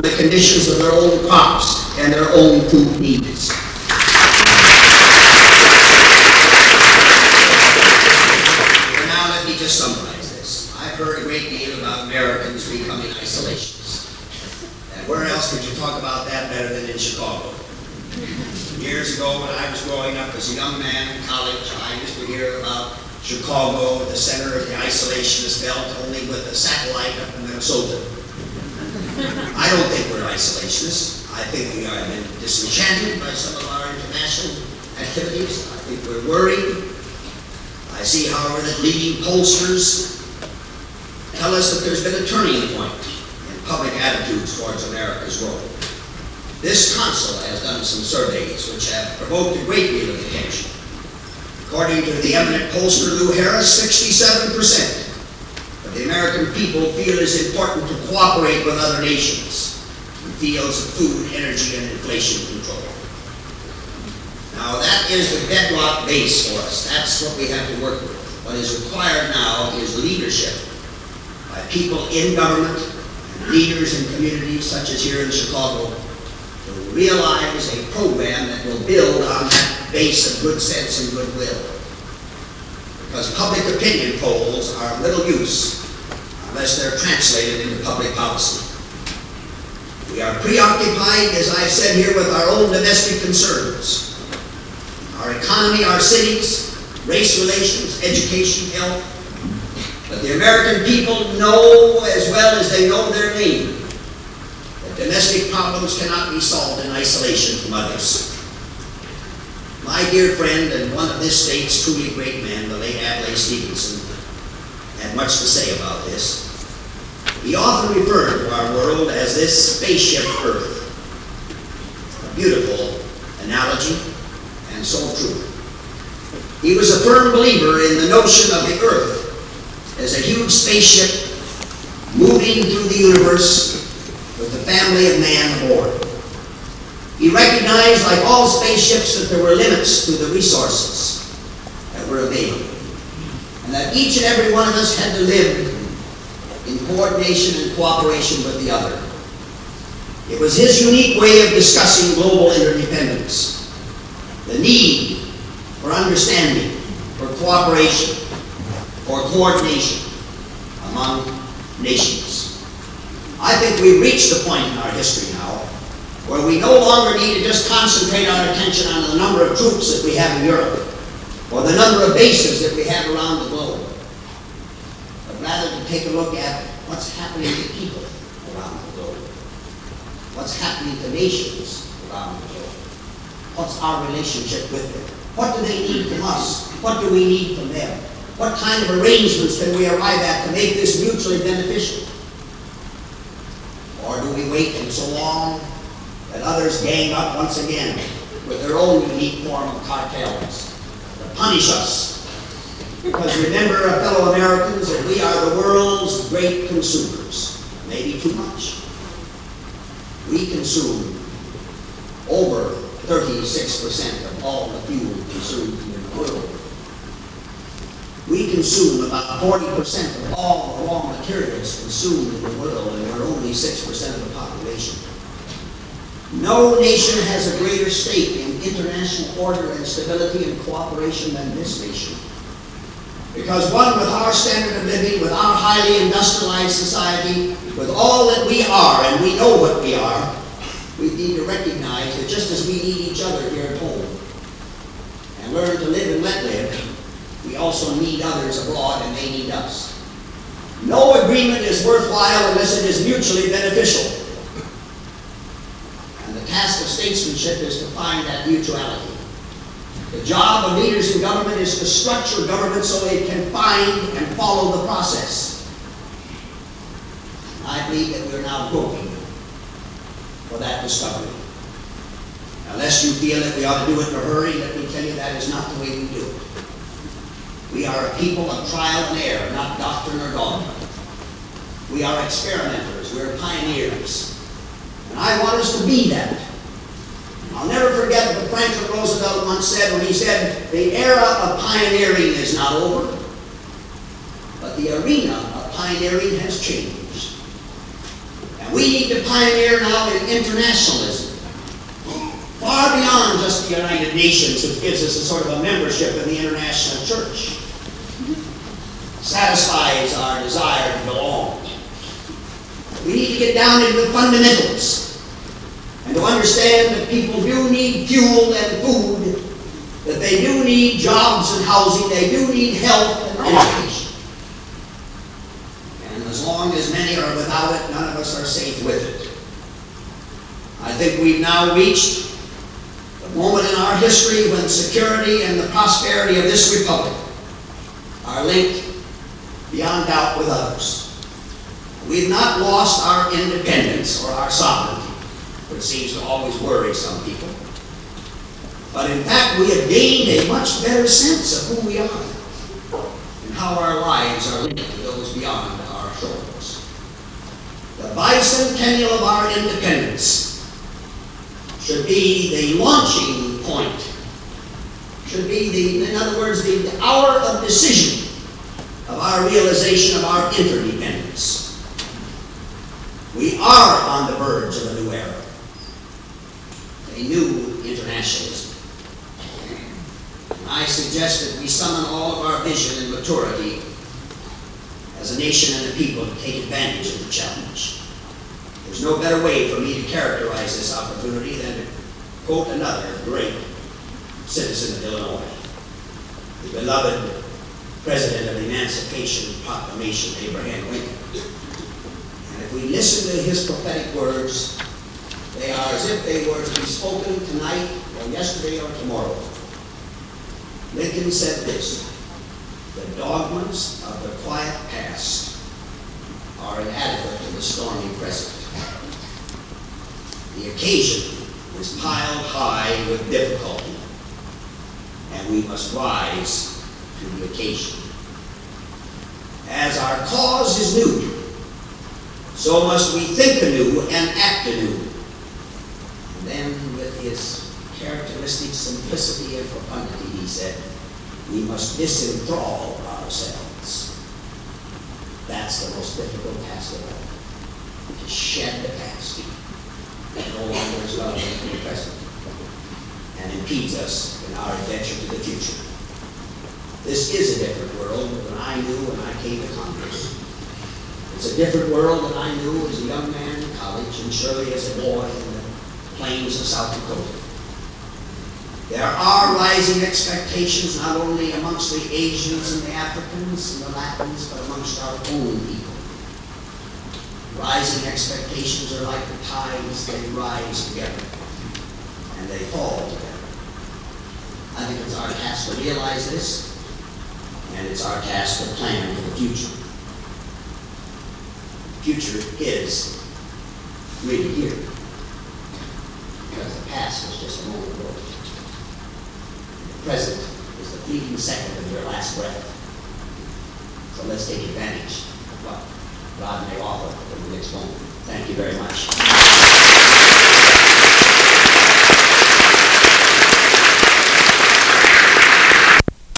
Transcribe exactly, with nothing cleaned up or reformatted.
the conditions of their own crops and their own food needs. And now let me just summarize this. I've heard a great deal about Americans becoming isolationists. And where else could you talk about that better than in Chicago? Years ago, when I was growing up as a young man in college, I used to hear about Chicago, the center of the isolationist belt, only with a satellite up in Minnesota. I don't think we're isolationists. I think we are disenchanted by some of our international activities. I think we're worried. I see, however, that leading pollsters tell us that there's been a turning point in public attitudes towards America's role. This council has done some surveys which have provoked a great deal of attention. According to the eminent pollster Lou Harris, sixty-seven percent of the American people feel it is important to cooperate with other nations in fields of food, energy, and inflation control. Now that is the bedrock base for us. That's what we have to work with. What is required now is leadership by people in government, and leaders in communities such as here in Chicago, to realize a program that will build on that base of good sense and goodwill. Because public opinion polls are of little use unless they're translated into public policy. We are preoccupied, as I've said here, with our own domestic concerns. Our economy, our cities, race relations, education, health. But the American people know as well as they know their name that domestic problems cannot be solved in isolation from others. My dear friend and one of this state's truly great men, the late Adlai Stevenson, had much to say about this. He often referred to our world as this spaceship Earth. A beautiful analogy, and so true. He was a firm believer in the notion of the Earth as a huge spaceship moving through the universe with the family of man aboard. He recognized, like all spaceships, that there were limits to the resources that were available, and that each and every one of us had to live in coordination and cooperation with the other. It was his unique way of discussing global interdependence, the need for understanding, for cooperation, for coordination among nations. I think we've reached the point in our history now where we no longer need to just concentrate our attention on the number of troops that we have in Europe or the number of bases that we have around the globe, but rather to take a look at what's happening to people around the globe, what's happening to nations around the globe, what's our relationship with them, what do they need from us, what do we need from them, what kind of arrangements can we arrive at to make this mutually beneficial, or do we wait and so long that others gang up once again with their own unique form of cartels to punish us. Because remember, fellow Americans, that we are the world's great consumers. Maybe too much. We consume over thirty-six percent of all the fuel consumed in the world. We consume about forty percent of all the raw materials consumed in the world, and we're only six percent of the population. No nation has a greater stake in international order and stability and cooperation than this nation. Because one, with our standard of living, with our highly industrialized society, with all that we are, and we know what we are, we need to recognize that just as we need each other here at home and learn to live and let live, we also need others abroad and they need us. No agreement is worthwhile unless it is mutually beneficial. The task of statesmanship is to find that mutuality. The job of leaders in government is to structure government so it can find and follow the process. I believe that we're now groping for that discovery. Unless you feel that we ought to do it in a hurry, let me tell you that is not the way we do it. We are a people of trial and error, not doctrine or dogma. We are experimenters, we're pioneers. And I want us to be that. I'll never forget what Franklin Roosevelt once said when he said, the era of pioneering is not over, but the arena of pioneering has changed. And We need to pioneer now in internationalism, far beyond just the United Nations, which gives us a sort of a membership in the international church, satisfies our desire to belong. We need to get down into the fundamentals and to understand that people do need fuel and food, that they do need jobs and housing, they do need health and education. And as long as many are without it, none of us are safe with it. I think we've now reached the moment in our history when security and the prosperity of this republic are linked beyond doubt with others. We've not lost our independence or our sovereignty, which seems to always worry some people. But in fact, we have gained a much better sense of who we are and how our lives are linked to those beyond our shores. The bicentennial of our independence should be the launching point, should be the, in other words, the, the hour of decision of our realization of our interdependence. We are on the verge of a new era, a new internationalism. I suggest that we summon all of our vision and maturity as a nation and a people to take advantage of the challenge. There's no better way for me to characterize this opportunity than to quote another great citizen of Illinois, the beloved President of the Emancipation Proclamation, Abraham Lincoln. And if we listen to his prophetic words, they are as if they were to be spoken tonight or yesterday or tomorrow. Lincoln said this: the dogmas of the quiet past are inadequate to the stormy present. The occasion is piled high with difficulty, and we must rise to the occasion. As our cause is new, so must we think anew and act anew. And then with his characteristic simplicity and profundity, he said, we must disenthrall ourselves. That's the most difficult task of all, to shed the past that no longer is relevant to the present and impedes us in our adventure to the future. This is a different world than I knew when I came to Congress. It's a different world than I knew as a young man in college, and surely as a boy in the plains of South Dakota. There are rising expectations not only amongst the Asians and the Africans and the Latins, but amongst our own people. Rising expectations are like the tides, they rise together and they fall together. I think it's our task to realize this, and it's our task to plan for the future. The future is really here, because the past was just a moment ago. The present is the fleeting second of your last breath. So let's take advantage of what God may offer in the next moment. Thank you very much.